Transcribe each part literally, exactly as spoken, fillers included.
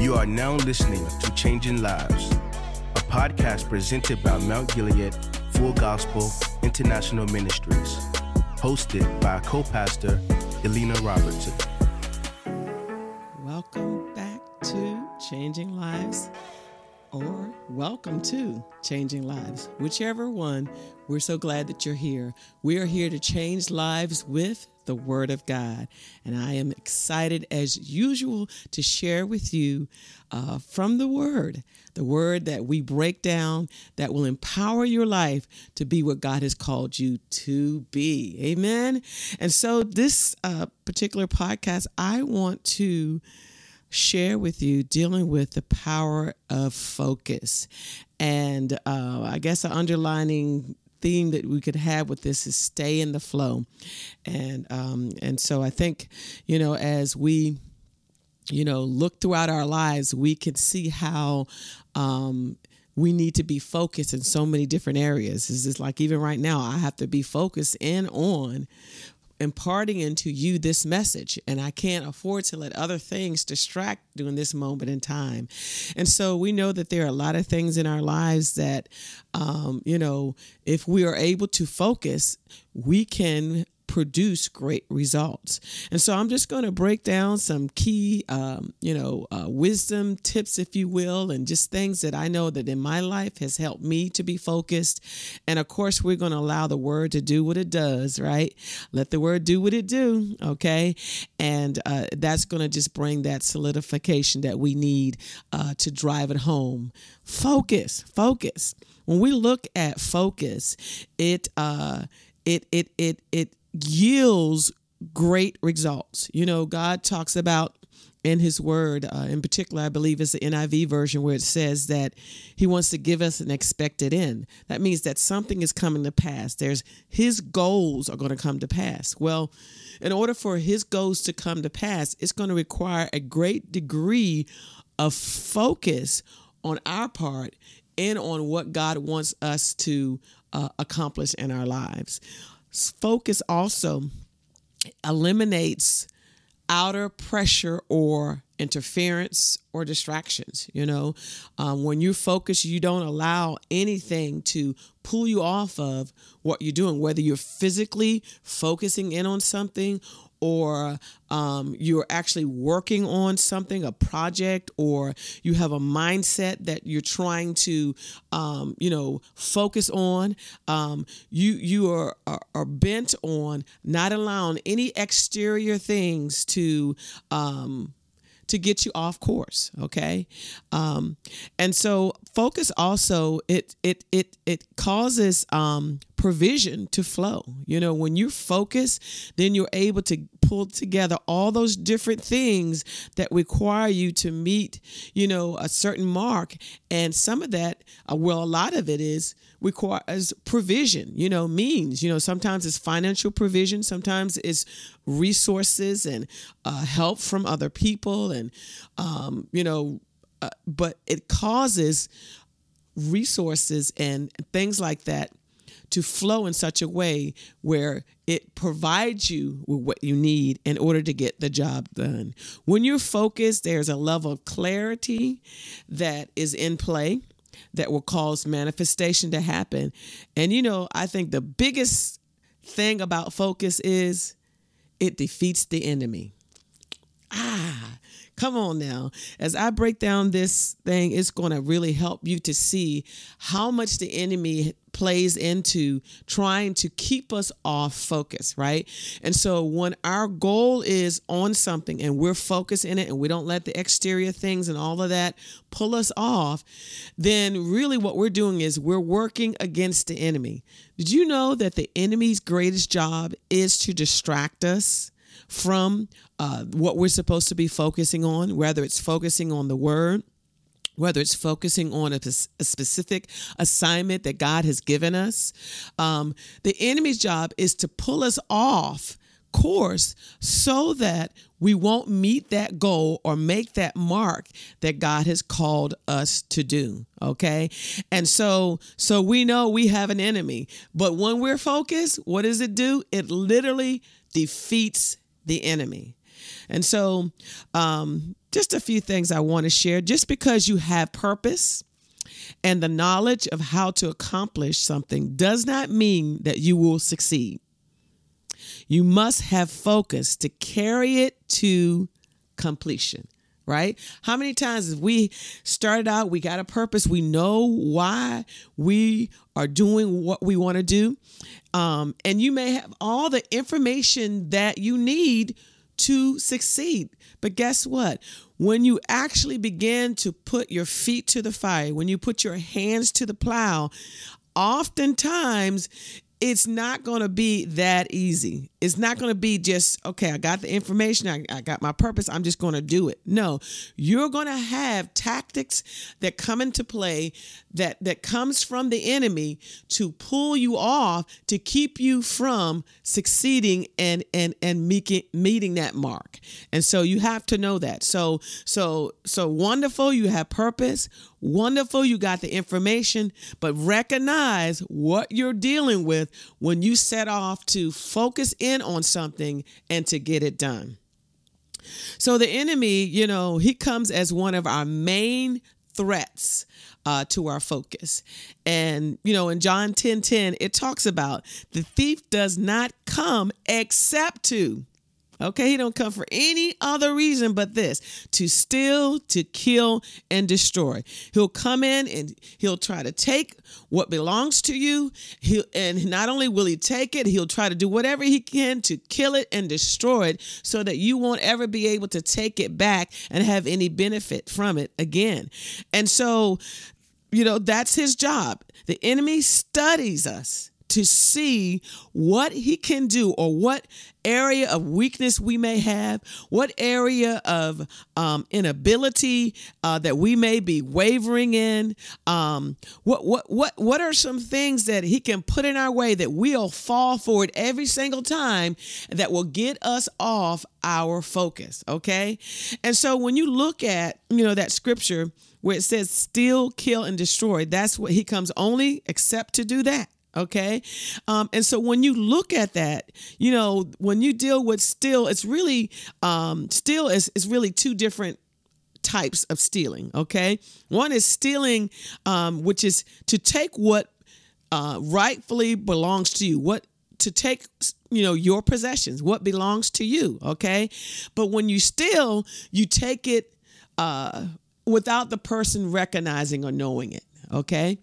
You are now listening to Changing Lives, a podcast presented by Mount Gilead Full Gospel International Ministries, hosted by co-pastor Elena Robertson. Welcome back to Changing Lives, or welcome to Changing Lives, whichever one. We're so glad that you're here. We are here to change lives with the Word of God, and I am excited as usual to share with you uh, from the Word, the Word that we break down that will empower your life to be what God has called you to be. Amen. And so this uh, particular podcast, I want to share with you dealing with the power of focus. And uh, I guess the underlining theme that we could have with this is stay in the flow. And um, and so I think, you know, as we, you know, look throughout our lives, we can see how um, we need to be focused in so many different areas. It's just like even right now, I have to be focused in on imparting into you this message, and I can't afford to let other things distract during this moment in time. And so we know that there are a lot of things in our lives that, um, you know, if we are able to focus, we can produce great results. And so I'm just going to break down some key, um, you know, uh, wisdom tips, if you will, and just things that I know that in my life has helped me to be focused. And of course, we're going to allow the Word to do what it does, right? Let the Word do what it do, okay? And uh, that's going to just bring that solidification that we need uh, to drive it home. Focus, focus. When we look at focus, it, uh, it, it, it, it, yields great results. You know, God talks about in his word, uh, in particular, I believe it's the N I V version where it says that he wants to give us an expected end. That means that something is coming to pass. There's his goals are going to come to pass. Well, in order for his goals to come to pass, it's going to require a great degree of focus on our part and on what God wants us to uh, accomplish in our lives. Focus also eliminates outer pressure or interference or distractions. You know, um, when you focus, you don't allow anything to pull you off of what you're doing, whether you're physically focusing in on something or um, you're actually working on something, a project, or you have a mindset that you're trying to, um, you know, focus on. Um, you you are, are are bent on not allowing any exterior things to um, to get you off course. Okay, um, and so focus also it it it it causes um, provision to flow. You know, when you focus, then you're able to pull together all those different things that require you to meet, you know, a certain mark. And some of that, uh, well, a lot of it is requires provision, you know, means, you know, sometimes it's financial provision, sometimes it's resources and uh, help from other people. And, um, you know, uh, but it causes resources and things like that to flow in such a way where it provides you with what you need in order to get the job done. When you're focused, there's a level of clarity that is in play that will cause manifestation to happen. And, you know, I think the biggest thing about focus is it defeats the enemy. Ah, come on now. As I break down this thing, it's going to really help you to see how much the enemy plays into trying to keep us off focus, right? And so when our goal is on something and we're focused in it and we don't let the exterior things and all of that pull us off, then really what we're doing is we're working against the enemy. Did you know that the enemy's greatest job is to distract us from uh, what we're supposed to be focusing on, whether it's focusing on the word, whether it's focusing on a, a specific assignment that God has given us? Um, the enemy's job is to pull us off course so that we won't meet that goal or make that mark that God has called us to do. Okay. And so, so we know we have an enemy, but when we're focused, what does it do? It literally defeats the enemy. And so um, just a few things I want to share. Just because you have purpose and the knowledge of how to accomplish something does not mean that you will succeed. You must have focus to carry it to completion, right? How many times have we started out, we got a purpose, we know why we are doing what we want to do, um, and you may have all the information that you need to succeed. But guess what? When you actually begin to put your feet to the fire, when you put your hands to the plow, oftentimes it's not going to be that easy. It's not going to be just, okay, I got the information. I, I got my purpose. I'm just going to do it. No, you're going to have tactics that come into play that, that comes from the enemy to pull you off, to keep you from succeeding and, and, and meeting, meeting that mark. And so you have to know that. So, so, so wonderful. You have purpose. Wonderful. You got the information, but recognize what you're dealing with when you set off to focus in on something and to get it done. So the enemy, you know, he comes as one of our main threats uh, to our focus. And, you know, in John ten ten, it talks about the thief does not come except to, okay, he don't come for any other reason but this, to steal, to kill, and destroy. He'll come in and he'll try to take what belongs to you. He'll, and not only will he take it, he'll try to do whatever he can to kill it and destroy it so that you won't ever be able to take it back and have any benefit from it again. And so, you know, that's his job. The enemy studies us to see what he can do or what area of weakness we may have, what area of um, inability uh, that we may be wavering in. Um, what what what what are some things that he can put in our way that we'll fall for it every single time that will get us off our focus? Okay, and so when you look at, you know, that scripture where it says steal, kill, and destroy, that's what he comes only except to do that. Okay. Um, and so when you look at that, you know, when you deal with steal, it's really um, steal is, is really two different types of stealing. Okay. One is stealing, um, which is to take what uh, rightfully belongs to you, what to take, you know, your possessions, what belongs to you. Okay. But when you steal, you take it uh, without the person recognizing or knowing it. Okay.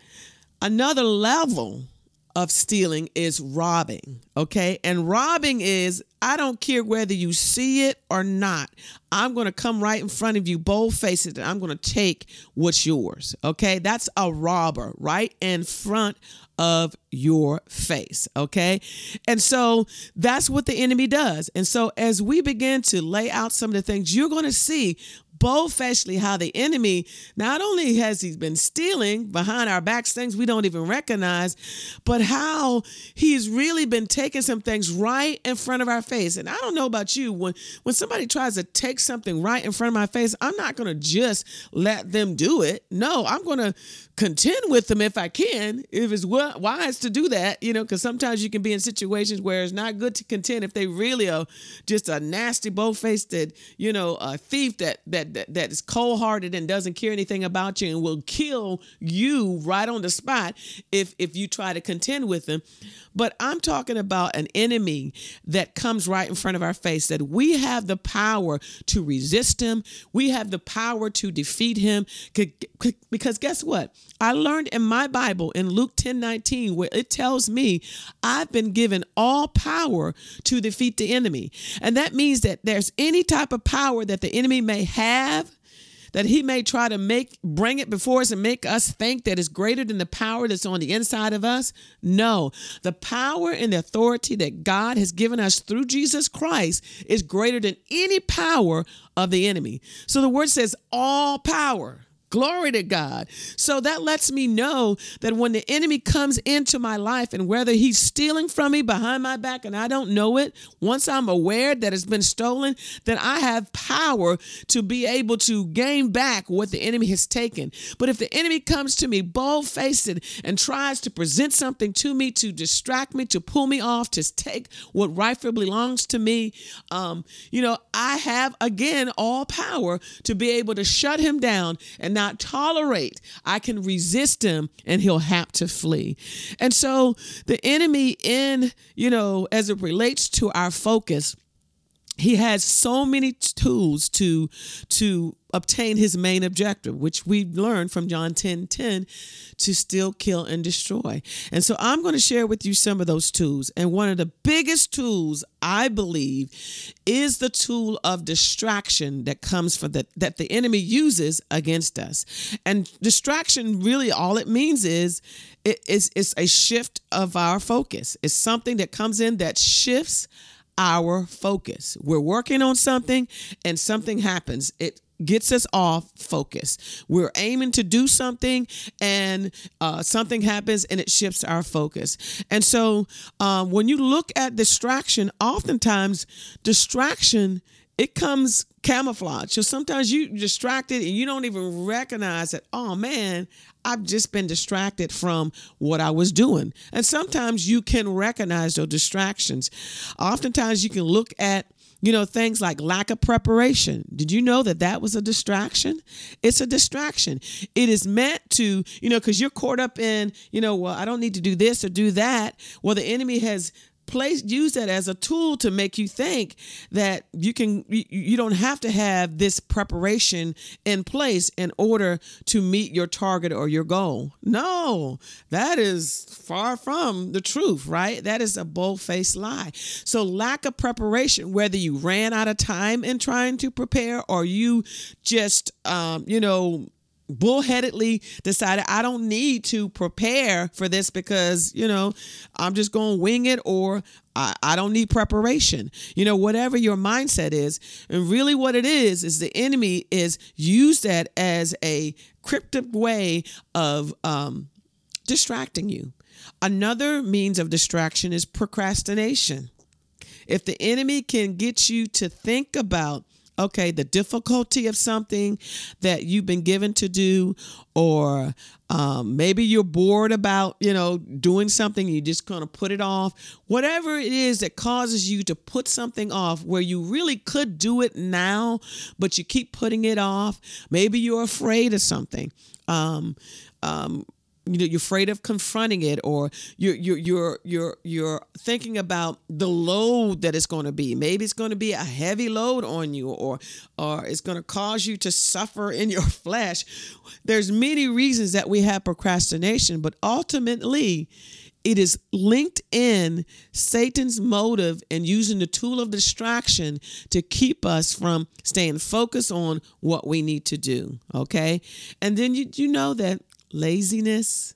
Another level of stealing is robbing, okay? And robbing is, I don't care whether you see it or not. I'm going to come right in front of you, bold faced, and I'm going to take what's yours, okay? That's a robber right in front of your face, okay? And so that's what the enemy does. And so as we begin to lay out some of the things, you're going to see bold-facedly how the enemy, not only has he been stealing behind our backs, things we don't even recognize, but how he's really been taking some things right in front of our face. And I don't know about you, when, when somebody tries to take something right in front of my face, I'm not going to just let them do it. No, I'm going to contend with them if I can, if it's wise to do that, you know, because sometimes you can be in situations where it's not good to contend if they really are just a nasty, bold-faced, you know, a thief that that that, that is cold-hearted and doesn't care anything about you and will kill you right on the spot if if you try to contend with them. But I'm talking about an enemy that comes right in front of our face, that we have the power to resist him. We have the power to defeat him. Because guess what? I learned in my Bible in Luke ten nineteen, where it tells me I've been given all power to defeat the enemy. And that means that there's any type of power that the enemy may have, that he may try to make, bring it before us and make us think that is greater than the power that's on the inside of us. No, the power and the authority that God has given us through Jesus Christ is greater than any power of the enemy. So the word says all power Glory to God. So that lets me know that when the enemy comes into my life, and whether he's stealing from me behind my back and I don't know it, once I'm aware that it's been stolen, then I have power to be able to gain back what the enemy has taken. But if the enemy comes to me bold-faced and tries to present something to me to distract me, to pull me off, to take what rightfully belongs to me, um, you know, I have, again, all power to be able to shut him down and not tolerate. I can resist him and he'll have to flee. And so the enemy, in, you know, as it relates to our focus, he has so many tools to to obtain his main objective, which we learned from John ten ten, to steal, kill, and destroy. And so I'm going to share with you some of those tools. And one of the biggest tools, I believe, is the tool of distraction that comes from the, that the enemy uses against us. And distraction, really all it means is it, it's, it's a shift of our focus. It's something that comes in that shifts our focus. We're working on something and something happens. It gets us off focus. We're aiming to do something and uh, something happens and it shifts our focus. And so um, when you look at distraction, oftentimes distraction, it comes camouflage. So sometimes you distracted and you don't even recognize that, oh man, I've just been distracted from what I was doing. And sometimes you can recognize those distractions. Oftentimes you can look at, you know, things like lack of preparation. Did you know that that was a distraction? It's a distraction. It is meant to, you know, because you're caught up in, you know, well, I don't need to do this or do that. Well, the enemy has place use that as a tool to make you think that you can you, you don't have to have this preparation in place in order to meet your target or your goal. No, that is far from the truth, right? That is a bold-faced lie. So lack of preparation, whether you ran out of time in trying to prepare or you just um, you know bullheadedly decided I don't need to prepare for this because, you know, I'm just going to wing it, or I, I don't need preparation, you know, whatever your mindset is. And really what it is, is the enemy is use that as a cryptic way of um, distracting you. Another means of distraction is procrastination. If the enemy can get you to think about, okay, the difficulty of something that you've been given to do, or um, maybe you're bored about, you know, doing something, you just kind of put it off. Whatever it is that causes you to put something off where you really could do it now, but you keep putting it off. Maybe you're afraid of something. Um, um, You know, you're afraid of confronting it, or you're you're you're you're you're thinking about the load that it's going to be. Maybe it's going to be a heavy load on you, or or it's going to cause you to suffer in your flesh. There's many reasons that we have procrastination, but ultimately, it is linked in Satan's motive and using the tool of distraction to keep us from staying focused on what we need to do. Okay, and then you you know that laziness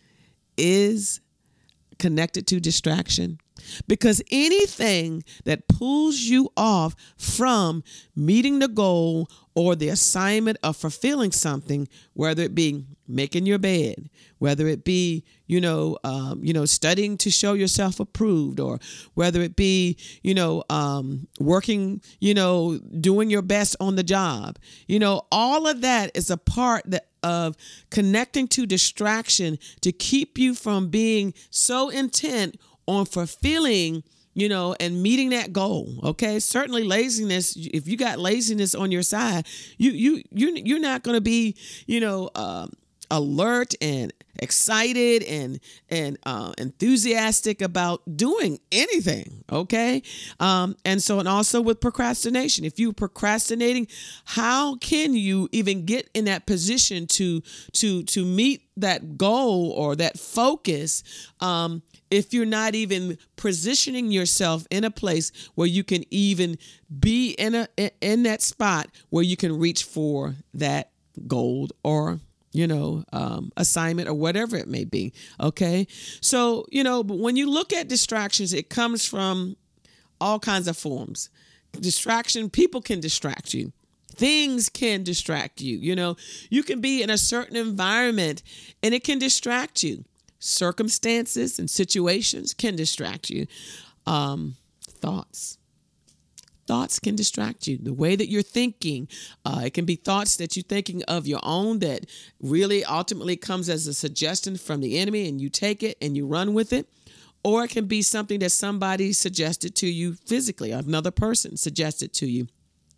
is connected to distraction, because anything that pulls you off from meeting the goal or the assignment of fulfilling something, whether it be making your bed, whether it be, you know, um, you know, studying to show yourself approved, or whether it be, you know, um, working, you know, doing your best on the job, you know, all of that is a part that of connecting to distraction to keep you from being so intent on fulfilling, you know, and meeting that goal. Okay. Certainly laziness. If you got laziness on your side, you, you, you, you're not going to be, you know, um, alert and excited and and uh, enthusiastic about doing anything. Okay. Um, and so, and also with procrastination, if you're procrastinating, how can you even get in that position to to to meet that goal or that focus um, if you're not even positioning yourself in a place where you can even be in a in that spot where you can reach for that goal or you know, um, assignment or whatever it may be. Okay. So, you know, but when you look at distractions, it comes from all kinds of forms. Distraction, people can distract you. Things can distract you. You know, you can be in a certain environment and it can distract you. Circumstances and situations can distract you. Um, thoughts. Thoughts can distract you. The way that you're thinking, uh, it can be thoughts that you're thinking of your own that really ultimately comes as a suggestion from the enemy and you take it and you run with it. Or it can be something that somebody suggested to you physically, another person suggested to you.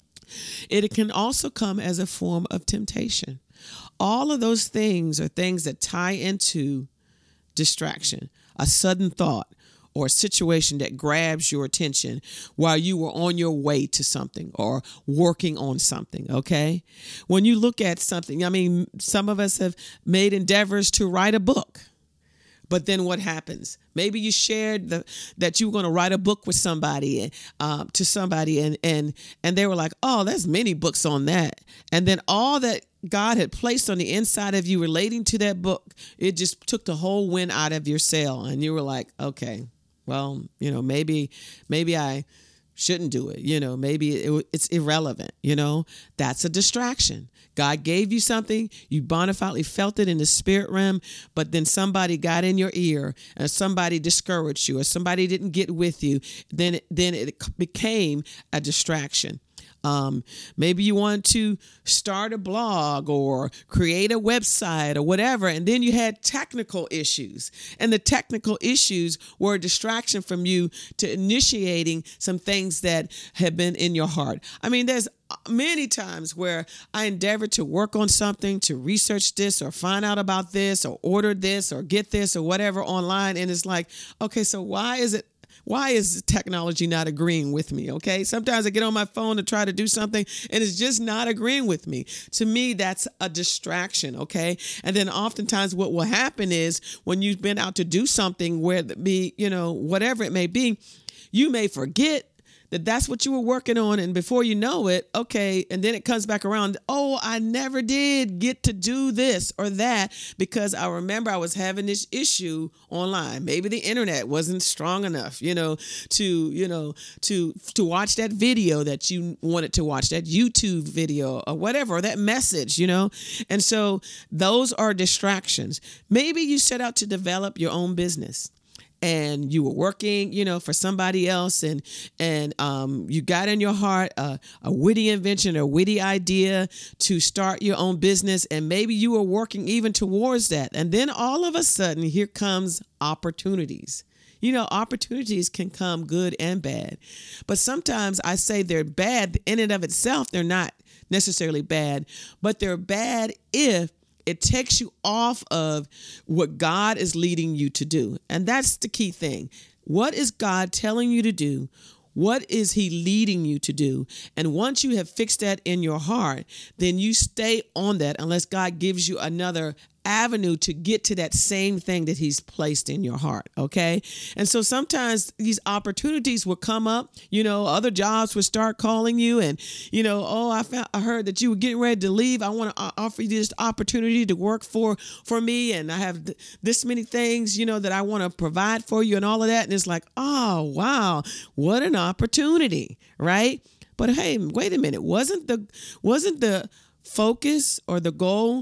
It can also come as a form of temptation. All of those things are things that tie into distraction, a sudden thought, or a situation that grabs your attention while you were on your way to something or working on something, okay? When you look at something, I mean, some of us have made endeavors to write a book. But then what happens? Maybe you shared the, that you were going to write a book with somebody, uh, to somebody, and and and they were like, "Oh, there's many books on that." And then all that God had placed on the inside of you relating to that book, it just took the whole wind out of your sail, and you were like, "Okay, well, you know, maybe maybe I shouldn't do it. You know, maybe it, it's irrelevant. You know, that's a distraction." God gave you something, you bona fide felt it in the spirit realm, but then somebody got in your ear and somebody discouraged you or somebody didn't get with you, then it, then it became a distraction. Um, maybe you want to start a blog or create a website or whatever, and then you had technical issues, and the technical issues were a distraction from you to initiating some things that have been in your heart. I mean, there's many times where I endeavored to work on something, to research this or find out about this or order this or get this or whatever online, and it's like, okay, so why is it Why is technology not agreeing with me? Okay. Sometimes I get on my phone to try to do something and it's just not agreeing with me. To me, that's a distraction. Okay. And then oftentimes what will happen is when you've been out to do something, where it be, you know, whatever it may be, you may forget that that's what you were working on. And before you know it, okay, and then it comes back around, oh, I never did get to do this or that because I remember I was having this issue online. Maybe the internet wasn't strong enough, you know, to, you know, to, to watch that video that you wanted to watch, that YouTube video or whatever, or that message, you know. And so those are distractions. Maybe you set out to develop your own business. And you were working, you know, for somebody else, and and um, you got in your heart a, a witty invention or witty idea to start your own business, and maybe you were working even towards that. And then all of a sudden, here comes opportunities. You know, opportunities can come good and bad, but sometimes I say they're bad in and of itself. They're not necessarily bad, but they're bad if it takes you off of what God is leading you to do. And that's the key thing. What is God telling you to do? What is he leading you to do? And once you have fixed that in your heart, then you stay on that unless God gives you another avenue to get to that same thing that he's placed in your heart. Okay. And so sometimes these opportunities will come up, you know, other jobs will start calling you and, you know, oh, I found, I heard that you were getting ready to leave. I want to offer you this opportunity to work for, for me. And I have th- this many things, you know, that I want to provide for you and all of that. And it's like, oh, wow, what an opportunity. Right. But hey, wait a minute. Wasn't the, wasn't the focus or the goal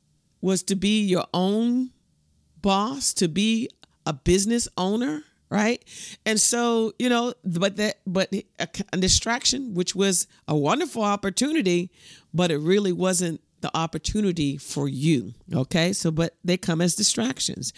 was to be your own boss, to be a business owner, right? And so, you know, but that, but a, a distraction, which was a wonderful opportunity, but it really wasn't the opportunity for you. Okay. So, but they come as distractions.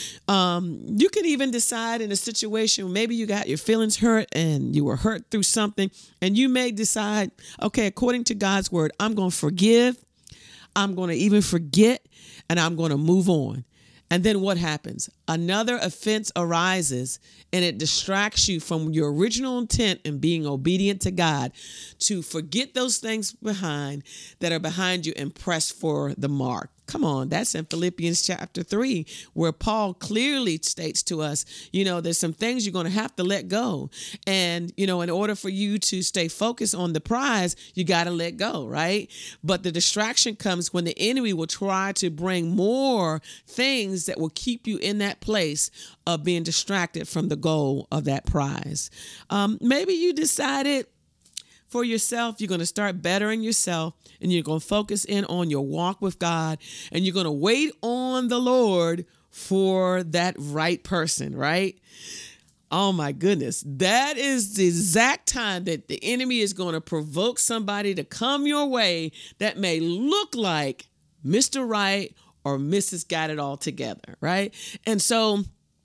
Um, you can even decide in a situation, maybe you got your feelings hurt and you were hurt through something, and you may decide, okay, according to God's word, I'm going to forgive. I'm going to even forget, and I'm going to move on. And then what happens? Another offense arises, and it distracts you from your original intent in being obedient to God to forget those things behind that are behind you and press for the mark. Come on, that's in Philippians chapter three, where Paul clearly states to us, you know, there's some things you're going to have to let go. And, you know, in order for you to stay focused on the prize, you got to let go, right? But the distraction comes when the enemy will try to bring more things that will keep you in that place of being distracted from the goal of that prize. Um, maybe you decided for yourself. You're going to start bettering yourself, and you're going to focus in on your walk with God, and you're going to wait on the Lord for that right person, right? Oh my goodness. That is the exact time that the enemy is going to provoke somebody to come your way that may look like Mister Right or Missus Got It All Together, right? And so,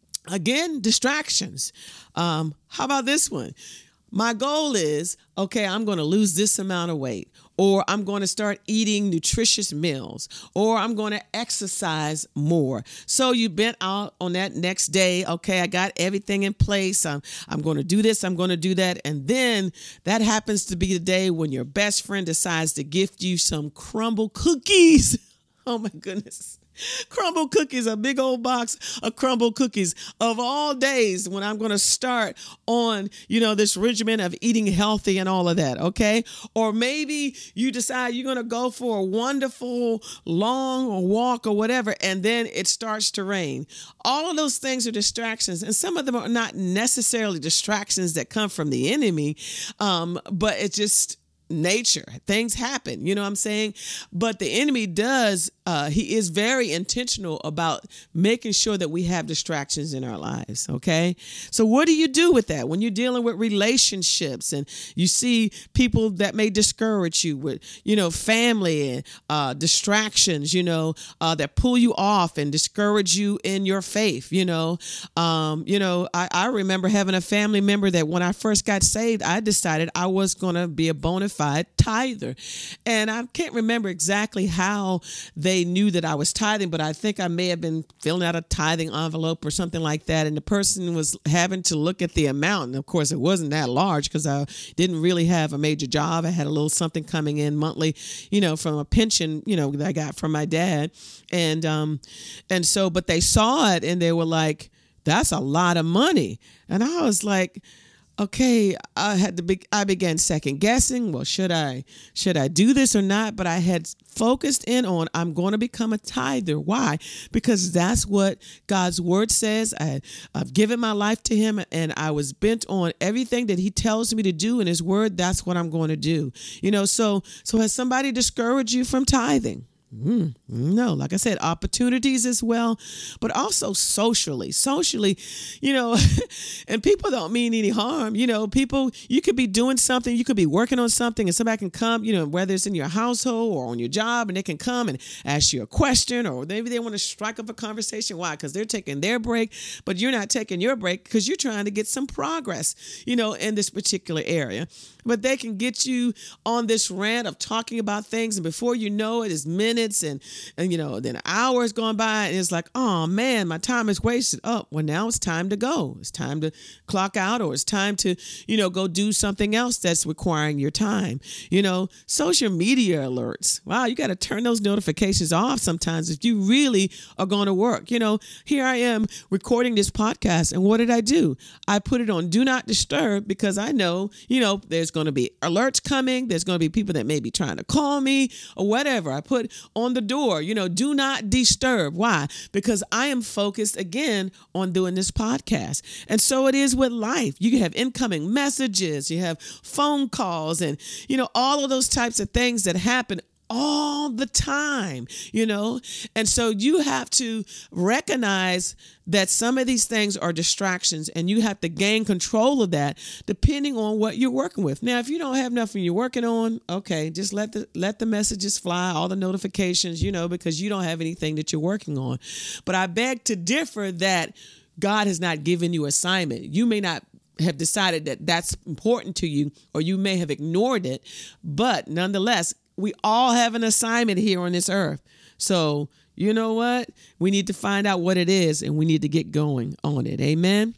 again, distractions. Um, how about this one? My goal is, okay, I'm going to lose this amount of weight, or I'm going to start eating nutritious meals, or I'm going to exercise more. So you've been out on that next day. Okay, I got everything in place. I'm, I'm going to do this. I'm going to do that. And then that happens to be the day when your best friend decides to gift you some crumble cookies. Oh my goodness. Crumble cookies, a big old box of crumble cookies of all days when I'm going to start on, you know, this regimen of eating healthy and all of that. Okay. Or maybe you decide you're going to go for a wonderful long walk or whatever, and then it starts to rain. All of those things are distractions, and some of them are not necessarily distractions that come from the enemy, um, but it's just nature. Things happen, you know what I'm saying? But the enemy does, uh, he is very intentional about making sure that we have distractions in our lives. Okay. So what do you do with that when you're dealing with relationships and you see people that may discourage you with, you know, family and uh, distractions, you know, uh, that pull you off and discourage you in your faith, you know? Um, you know, I, I remember having a family member that when I first got saved, I decided I was going to be a bona fide tither. And I can't remember exactly how they knew that I was tithing, but I think I may have been filling out a tithing envelope or something like that. And the person was having to look at the amount. And of course, it wasn't that large because I didn't really have a major job. I had a little something coming in monthly, you know, from a pension, you know, that I got from my dad. And, um, and so, but they saw it and they were like, that's a lot of money. And I was like, okay, I had to be, I began second guessing. Well, should I, should I do this or not? But I had focused in on, I'm going to become a tither. Why? Because that's what God's word says. I, I've given my life to him and I was bent on everything that he tells me to do in his word. That's what I'm going to do. You know, so, so has somebody discouraged you from tithing? Mm, no, like I said, opportunities as well, but also socially, socially, you know, and people don't mean any harm. You know, people, you could be doing something, you could be working on something and somebody can come, you know, whether it's in your household or on your job, and they can come and ask you a question, or maybe they want to strike up a conversation. Why? Because they're taking their break, but you're not taking your break because you're trying to get some progress, you know, in this particular area. But they can get you on this rant of talking about things, and before you know it, it's minutes and, and you know, then hours going by, and it's like, oh man, my time is wasted. Oh, well, now it's time to go. It's time to clock out, or it's time to, you know, go do something else that's requiring your time. You know, social media alerts. Wow, you got to turn those notifications off sometimes if you really are going to work. You know, here I am recording this podcast, and what did I do? I put it on Do Not Disturb because I know, you know, there's going to be alerts coming. There's going to be people that may be trying to call me or whatever. I put on the door, you know, do not disturb. Why? Because I am focused again on doing this podcast. And so it is with life. You have incoming messages, you have phone calls, and, you know, all of those types of things that happen all the time, you know? And so you have to recognize that some of these things are distractions, and you have to gain control of that depending on what you're working with. Now, if you don't have nothing you're working on, okay, just let the let the messages fly, all the notifications, you know, because you don't have anything that you're working on. But I beg to differ that God has not given you assignment. You may not have decided that that's important to you, or you may have ignored it, but nonetheless, we all have an assignment here on this earth. So, you know what? We need to find out what it is, and we need to get going on it. Amen.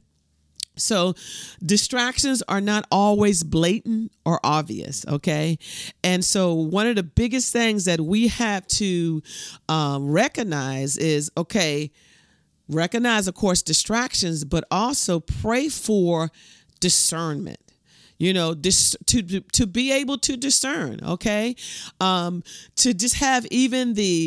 So distractions are not always blatant or obvious. Okay. And so one of the biggest things that we have to um, recognize is, okay, recognize, of course, distractions, but also pray for discernment. You know, dis- to to be able to discern, okay, um, to just have even the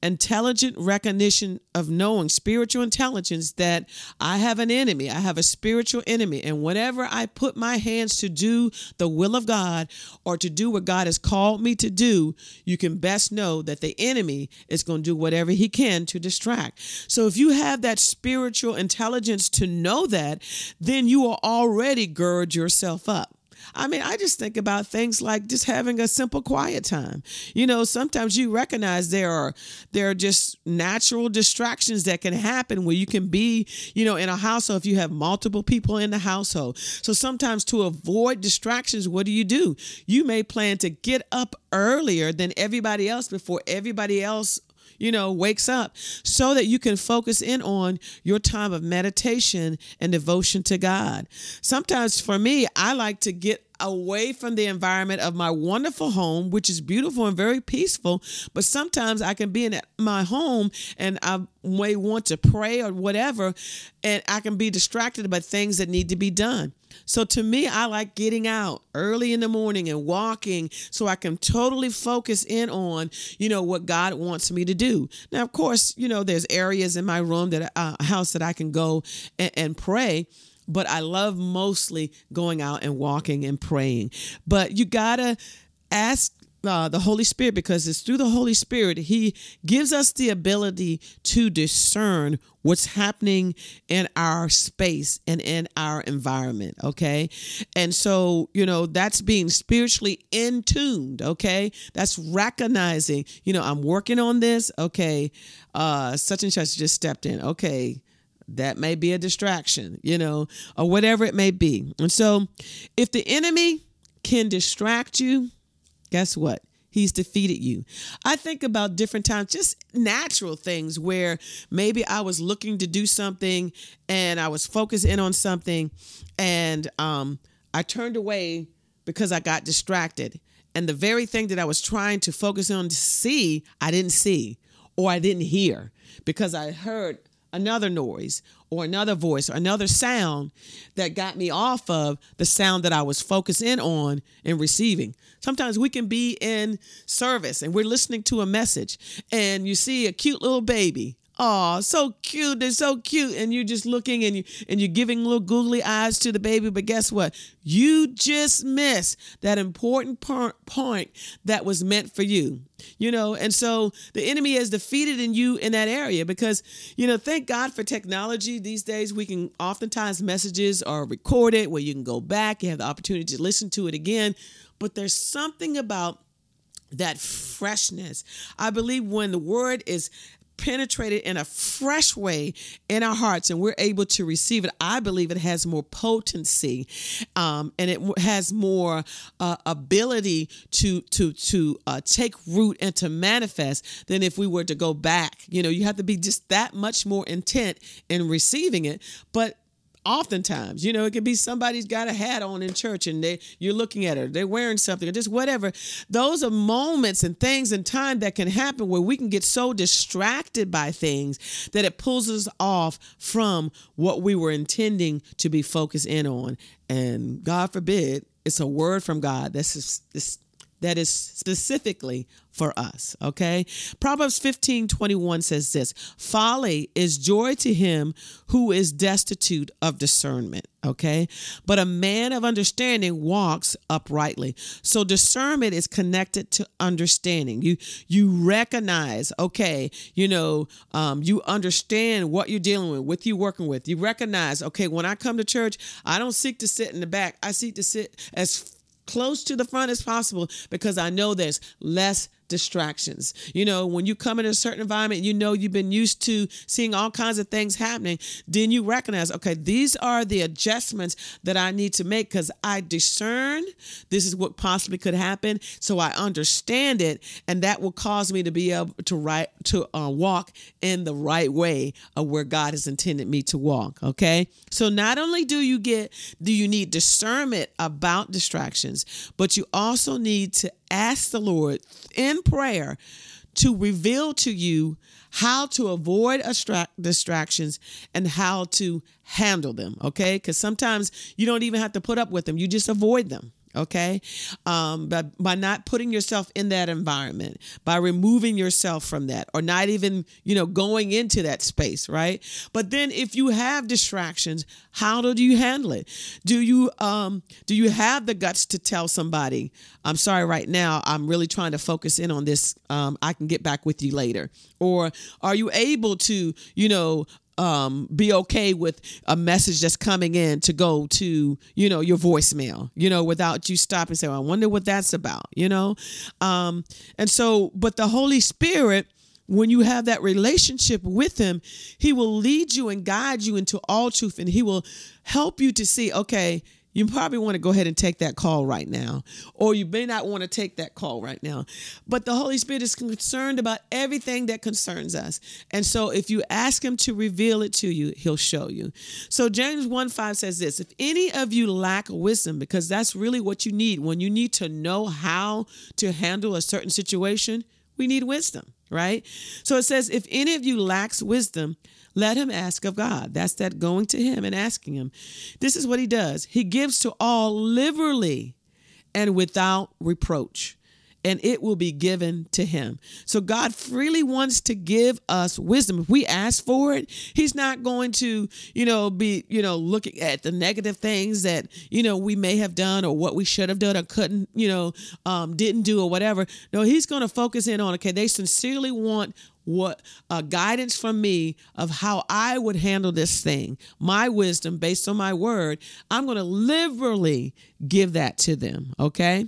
intelligent recognition of knowing, spiritual intelligence, that I have an enemy. I have a spiritual enemy. And whenever I put my hands to do the will of God or to do what God has called me to do, you can best know that the enemy is going to do whatever he can to distract. So if you have that spiritual intelligence to know that, then you will already gird yourself up. I mean, I just think about things like just having a simple quiet time. You know, sometimes you recognize there are there are just natural distractions that can happen where you can be, you know, in a household if you have multiple people in the household. So sometimes to avoid distractions, what do you do? You may plan to get up earlier than everybody else before everybody else you know, wakes up, so that you can focus in on your time of meditation and devotion to God. Sometimes for me, I like to get away from the environment of my wonderful home, which is beautiful and very peaceful. But sometimes I can be in my home and I may want to pray or whatever, and I can be distracted by things that need to be done. So to me, I like getting out early in the morning and walking so I can totally focus in on, you know, what God wants me to do. Now, of course, you know, there's areas in my room that uh, house that I can go and, and pray. But I love mostly going out and walking and praying. But you got to ask uh, the Holy Spirit, because it's through the Holy Spirit, he gives us the ability to discern what's happening in our space and in our environment. Okay. And so, you know, that's being spiritually in tuned. Okay. That's recognizing, you know, I'm working on this. Okay. Uh, such and such just stepped in. Okay. That may be a distraction, you know, or whatever it may be. And so if the enemy can distract you, guess what? He's defeated you. I think about different times, just natural things where maybe I was looking to do something and I was focused in on something, and um, I turned away because I got distracted. And the very thing that I was trying to focus on to see, I didn't see, or I didn't hear, because I heard another noise or another voice or another sound that got me off of the sound that I was focused in on and receiving. Sometimes we can be in service and we're listening to a message and you see a cute little baby. Oh, so cute. They're so cute. And you're just looking and you and you're giving little googly eyes to the baby. But guess what? You just missed that important part, point that was meant for you. You know, and so the enemy is defeated in you in that area because, you know, thank God for technology. These days, we can oftentimes messages are recorded where you can go back. You have the opportunity to listen to it again. But there's something about that freshness. I believe when the word is penetrated in a fresh way in our hearts and we're able to receive it, I believe it has more potency um, and it has more uh, ability to to to uh, take root and to manifest than if we were to go back. You know, you have to be just that much more intent in receiving it. But oftentimes, you know, it could be somebody's got a hat on in church and they you're looking at her, they're wearing something or just whatever. Those are moments and things and time that can happen where we can get so distracted by things that it pulls us off from what we were intending to be focused in on. And God forbid, it's a word from God that's this that is specifically for us. Okay. Proverbs fifteen twenty-one says this: folly is joy to him who is destitute of discernment. Okay. But a man of understanding walks uprightly. So discernment is connected to understanding. You, you recognize, okay, you know, um, you understand what you're dealing with, what you're working with. You recognize, okay, when I come to church, I don't seek to sit in the back. I seek to sit as close to the front as possible because I know there's less distractions. You know, when you come in a certain environment, you know, you've been used to seeing all kinds of things happening. Then you recognize, okay, these are the adjustments that I need to make because I discern this is what possibly could happen. So I understand it. And that will cause me to be able to right, to uh, walk in the right way of where God has intended me to walk. Okay. So not only do you get, do you need discernment about distractions, but you also need to ask the Lord in prayer to reveal to you how to avoid distractions and how to handle them. Okay. Because sometimes you don't even have to put up with them. You just avoid them. Okay. Um, but by not putting yourself in that environment, by removing yourself from that, or not even, you know, going into that space. Right. But then if you have distractions, how do you handle it? Do you, um, do you have the guts to tell somebody, I'm sorry, right now, I'm really trying to focus in on this. Um, I can get back with you later. Or are you able to, you know, Um, be okay with a message that's coming in to go to, you know, your voicemail, you know, without you stopping and say, well, I wonder what that's about, you know? Um, and so, but the Holy Spirit, when you have that relationship with him, he will lead you and guide you into all truth, and he will help you to see, okay, you probably want to go ahead and take that call right now, or you may not want to take that call right now. But the Holy Spirit is concerned about everything that concerns us. And so if you ask him to reveal it to you, he'll show you. So James one five says this, if any of you lack wisdom, because that's really what you need. When you need to know how to handle a certain situation, we need wisdom, right? So it says, if any of you lacks wisdom, let him ask of God. That's that going to him and asking him. This is what he does. He gives to all liberally and without reproach, and it will be given to him. So God freely wants to give us wisdom. If we ask for it, he's not going to, you know, be, you know, looking at the negative things that, you know, we may have done or what we should have done or couldn't, you know, um, didn't do or whatever. No, he's going to focus in on, okay, they sincerely want what uh, guidance from me of how I would handle this thing, my wisdom based on my word. I'm going to liberally give that to them. Okay.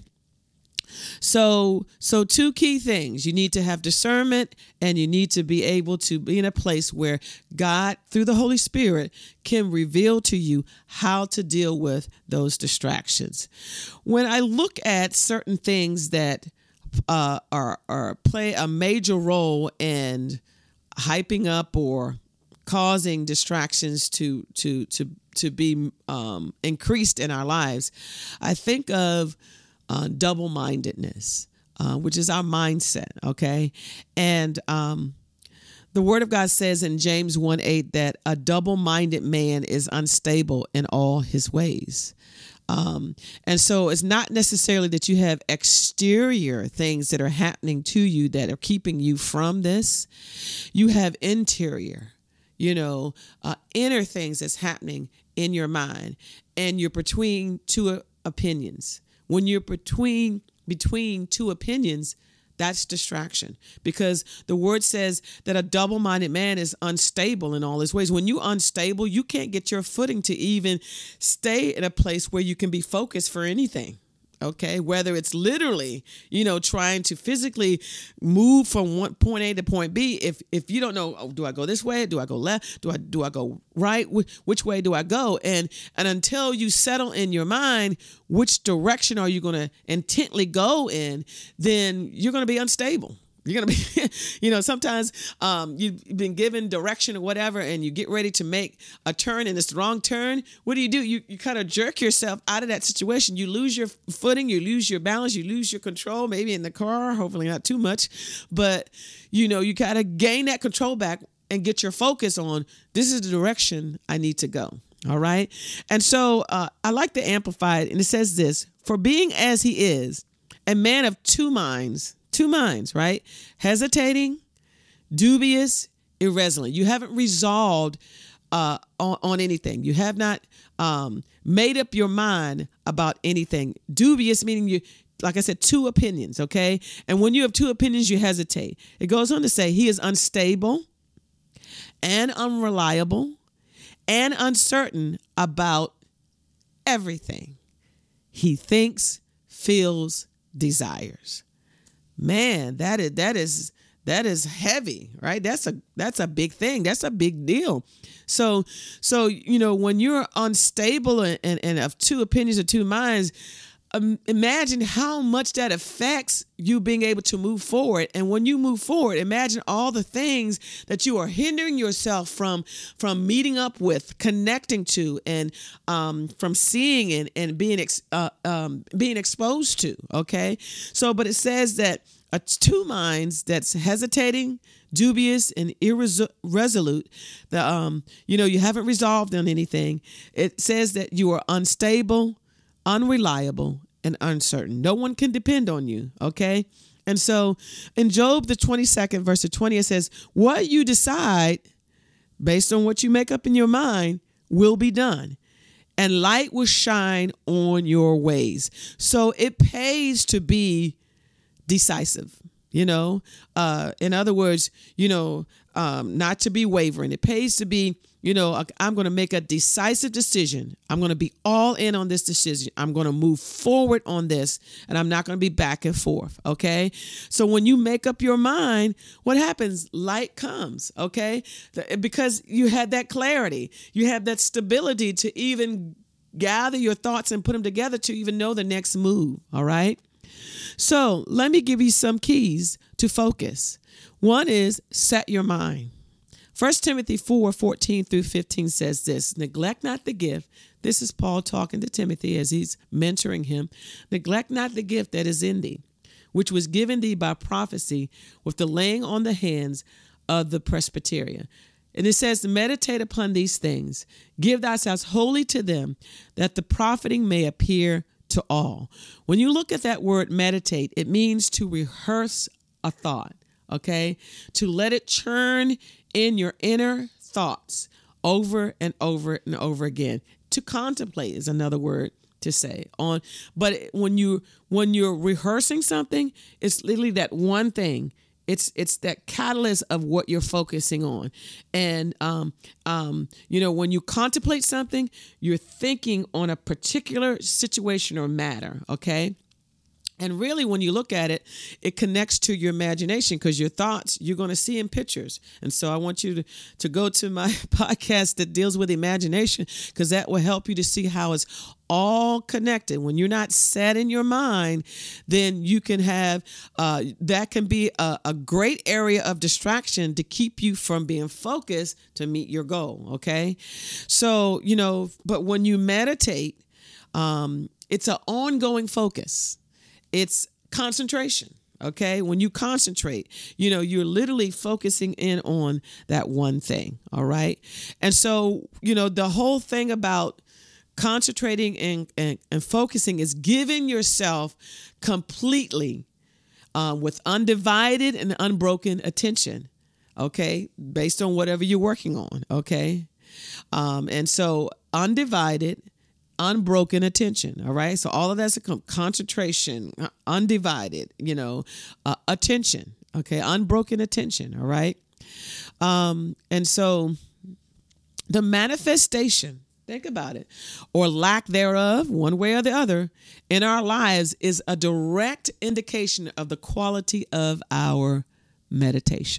So, so two key things. You need to have discernment, and you need to be able to be in a place where God, through the Holy Spirit, can reveal to you how to deal with those distractions. When I look at certain things that uh, are, are play a major role in hyping up or causing distractions to to to to be um, increased in our lives, I think of Uh, double-mindedness, uh, which is our mindset, okay? And um, the Word of God says in James one eight that a double-minded man is unstable in all his ways. Um, and so it's not necessarily that you have exterior things that are happening to you that are keeping you from this. You have interior, you know, uh, inner things that's happening in your mind, and you're between two uh, opinions. When you're between between two opinions, that's distraction, because the word says that a double-minded man is unstable in all his ways. When you're unstable, you can't get your footing to even stay in a place where you can be focused for anything. Okay, whether it's literally, you know, trying to physically move from one point A to point B. If if you don't know, oh, do I go this way? Do I go left? Do I do I go right? Wh- which way do I go? And and until you settle in your mind, which direction are you going to intently go in, then you're going to be unstable. You're going to be, you know, sometimes um, you've been given direction or whatever, and you get ready to make a turn and it's the wrong turn. What do you do? You you kind of jerk yourself out of that situation. You lose your footing, you lose your balance, you lose your control, maybe in the car, hopefully not too much. But, you know, you got to gain that control back and get your focus on, this is the direction I need to go. All right. And so uh, I like to amplify it. And it says this: for being as he is, a man of two minds, Two minds, right? Hesitating, dubious, irresolute. You haven't resolved uh, on, on anything. You have not um, made up your mind about anything. Dubious meaning you, like I said, two opinions, okay? And when you have two opinions, you hesitate. It goes on to say he is unstable and unreliable and uncertain about everything he thinks, feels, desires. Man, that is that is that is heavy, right? That's a that's a big thing. That's a big deal. So so you know, when you're unstable and, and, and of two opinions or two minds, um, imagine how much that affects you being able to move forward. And when you move forward, imagine all the things that you are hindering yourself from from meeting up with, connecting to, and um, from seeing and, and being ex, uh, um, being exposed to. Okay, so but it says that a two minds that's hesitating, dubious, and irresolute. The um, you know, you haven't resolved on anything. It says that you are unstable, unreliable, and uncertain. No one can depend on you, okay? And so in Job, the twenty-second verse of twenty, it says, what you decide based on what you make up in your mind will be done, and light will shine on your ways. So it pays to be decisive, you know, uh, in other words, you know, um, not to be wavering. It pays to be, you know, I'm going to make a decisive decision. I'm going to be all in on this decision. I'm going to move forward on this, and I'm not going to be back and forth. Okay. So when you make up your mind, what happens? Light comes. Okay. Because you had that clarity, you have that stability to even gather your thoughts and put them together to even know the next move. All right. So let me give you some keys to focus. One is set your mind. First Timothy four, fourteen through fifteen says this, neglect not the gift. This is Paul talking to Timothy as he's mentoring him. Neglect not the gift that is in thee, which was given thee by prophecy with the laying on the hands of the presbyteria. And it says, meditate upon these things. Give thyself wholly to them, that the profiting may appear to all. When you look at that word meditate, it means to rehearse a thought, okay? To let it churn in your inner thoughts over and over and over again. To contemplate is another word to say on, but when you when you're rehearsing something, it's literally that one thing. It's it's that catalyst of what you're focusing on. And, um, um, you know, when you contemplate something, you're thinking on a particular situation or matter, okay? And really, when you look at it, it connects to your imagination, because your thoughts, you're going to see in pictures. And so I want you to, to go to my podcast that deals with imagination, because that will help you to see how it's all connected. When you're not set in your mind, then you can have, uh, that can be a, a great area of distraction to keep you from being focused to meet your goal. Okay. So, you know, but when you meditate, um, it's an ongoing focus. It's concentration. Okay. When you concentrate, you know, you're literally focusing in on that one thing. All right. And so, you know, the whole thing about concentrating and, and, and focusing is giving yourself completely uh, with undivided and unbroken attention. Okay. Based on whatever you're working on. Okay. Um, and so undivided, unbroken attention. All right. So all of that's a concentration, undivided, you know, uh, attention. Okay. Unbroken attention. All right. Um, and so the manifestation, think about it, or lack thereof, one way or the other, in our lives is a direct indication of the quality of our meditation.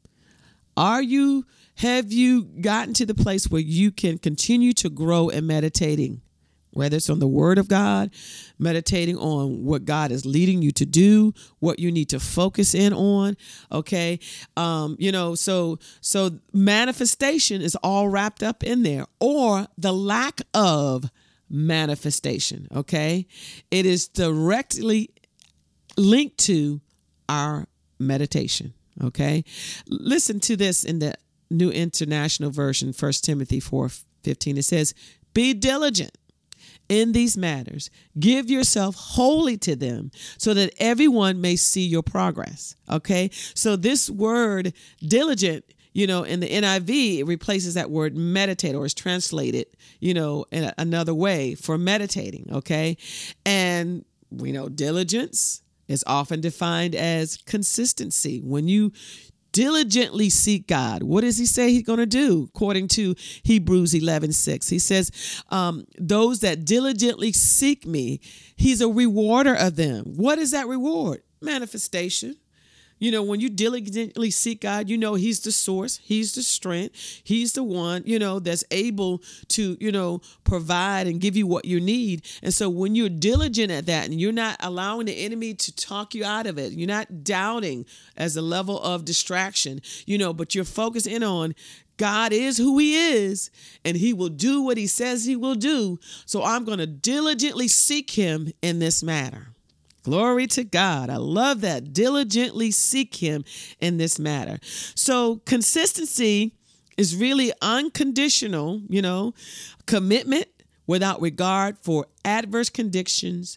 Are you, have you gotten to the place where you can continue to grow in meditating? Whether it's on the word of God, meditating on what God is leading you to do, what you need to focus in on. Okay. Um, you know, so, so manifestation is all wrapped up in there, or the lack of manifestation. Okay. It is directly linked to our meditation. Okay. Listen to this in the New International Version, First Timothy four fifteen. It says, be diligent in these matters, give yourself wholly to them, so that everyone may see your progress. Okay. So this word diligent, you know, in the N I V, it replaces that word meditate, or is translated, you know, in a, another way for meditating. Okay. And we know diligence is often defined as consistency. When you diligently seek God, what does he say he's going to do? According to Hebrews eleven six, he says, um, those that diligently seek me, he's a rewarder of them. What is that reward? Manifestation. You know, when you diligently seek God, you know, he's the source, he's the strength, he's the one, you know, that's able to, you know, provide and give you what you need. And so when you're diligent at that and you're not allowing the enemy to talk you out of it, you're not doubting as a level of distraction, you know, but you're focused in on God is who he is, and he will do what he says he will do. So I'm going to diligently seek him in this matter. Glory to God. I love that. Diligently seek him in this matter. So consistency is really unconditional, you know, commitment without regard for adverse conditions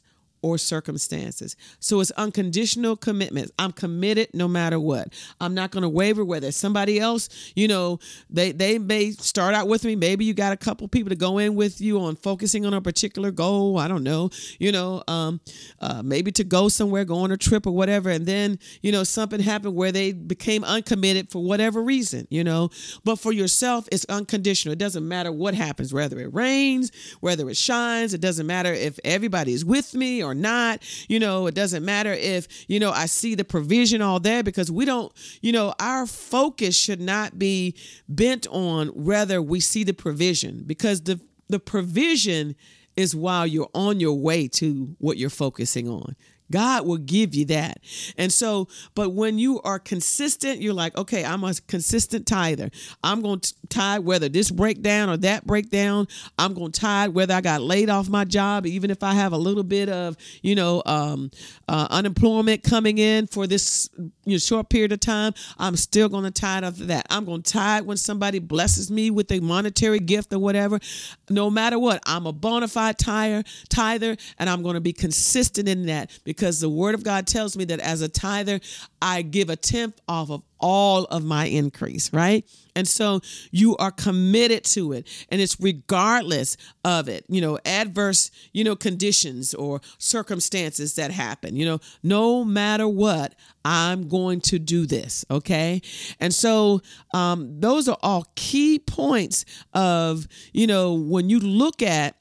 or circumstances. So it's unconditional commitment. I'm committed no matter what. I'm not going to waver, whether it's somebody else, you know, they, they may start out with me. Maybe you got a couple people to go in with you on focusing on a particular goal. I don't know, you know, um, uh, maybe to go somewhere, go on a trip or whatever. And then, you know, something happened where they became uncommitted for whatever reason, you know, but for yourself, it's unconditional. It doesn't matter what happens, whether it rains, whether it shines. It doesn't matter if everybody is with me or not. You know, it doesn't matter if, you know, I see the provision all there, because we don't, you know, our focus should not be bent on whether we see the provision, because the, the provision is while you're on your way to what you're focusing on. God will give you that. And so, but when you are consistent, you're like, okay, I'm a consistent tither. I'm going to tithe whether this breakdown or that breakdown. I'm going to tithe whether I got laid off my job, even if I have a little bit of, you know, um, uh, unemployment coming in for this you know, short period of time. I'm still going to tithe after that. I'm going to tithe when somebody blesses me with a monetary gift or whatever. No matter what, I'm a bona fide tither, tither, and I'm going to be consistent in that. Because the word of God tells me that as a tither, I give a tenth off of all of my increase, right? And so you are committed to it, and it's regardless of it, you know, adverse, you know, conditions or circumstances that happen, you know, no matter what, I'm going to do this. Okay. And so um, those are all key points of, you know, when you look at,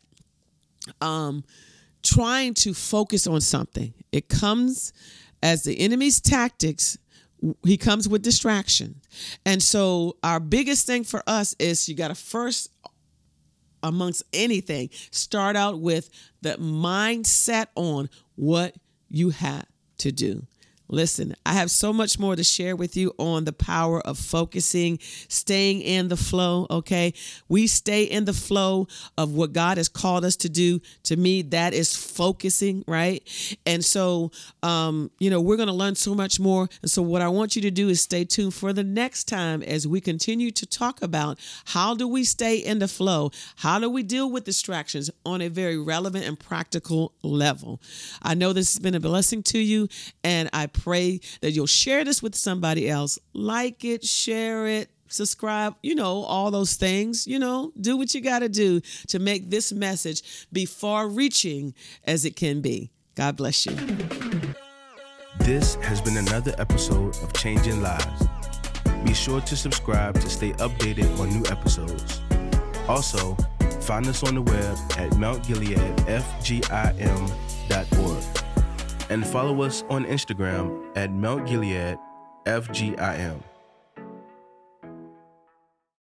um, trying to focus on something. It comes as the enemy's tactics. He comes with distraction. And so our biggest thing for us is you got to first, amongst anything, start out with the mindset on what you have to do. Listen, I have so much more to share with you on the power of focusing, staying in the flow, okay? We stay in the flow of what God has called us to do. To me, that is focusing, right? And so, um, you know, we're going to learn so much more. And so what I want you to do is stay tuned for the next time as we continue to talk about how do we stay in the flow? How do we deal with distractions on a very relevant and practical level? I know this has been a blessing to you, and I pray that you'll share this with somebody else. Like it, share it, subscribe, you know, all those things, you know, do what you got to do to make this message be far reaching as it can be. God bless you. This has been another episode of Changing Lives. Be sure to subscribe to stay updated on new episodes. Also, find us on the web at mount gilead f g i m dot org. And follow us on Instagram at Mount Gilead F G I M.